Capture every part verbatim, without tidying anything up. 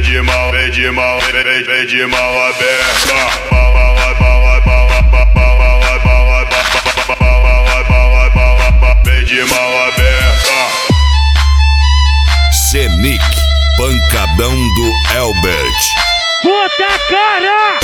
de mal, vem de mal, vem, vem de mal aberta. Bala, bala, bala, bala, bala, bala, bala, bala, bala, vem de mal aberta. Senic, pancadão do Elbert. Puta cara!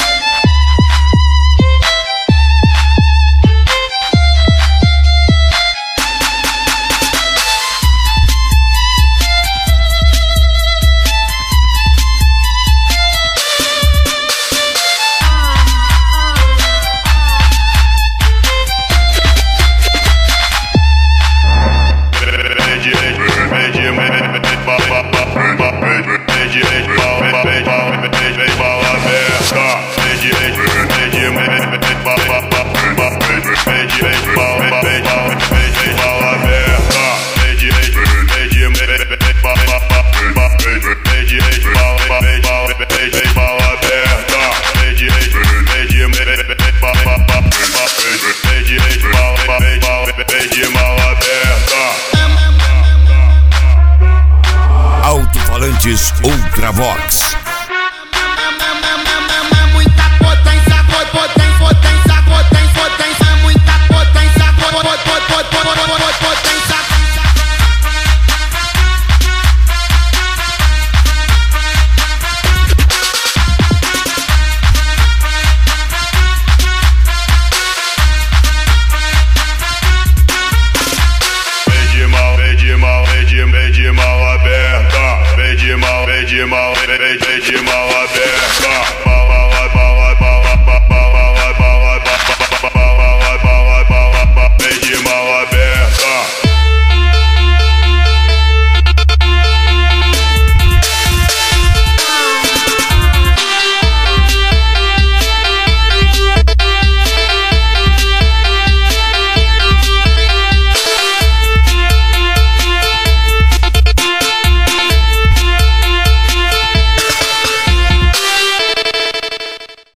Alto-falantes Ultravox. Muita potência, potência, potência, potência, potência, muita potência, potência. Vem de mal, vem de mal, vem, vem de mal aberta.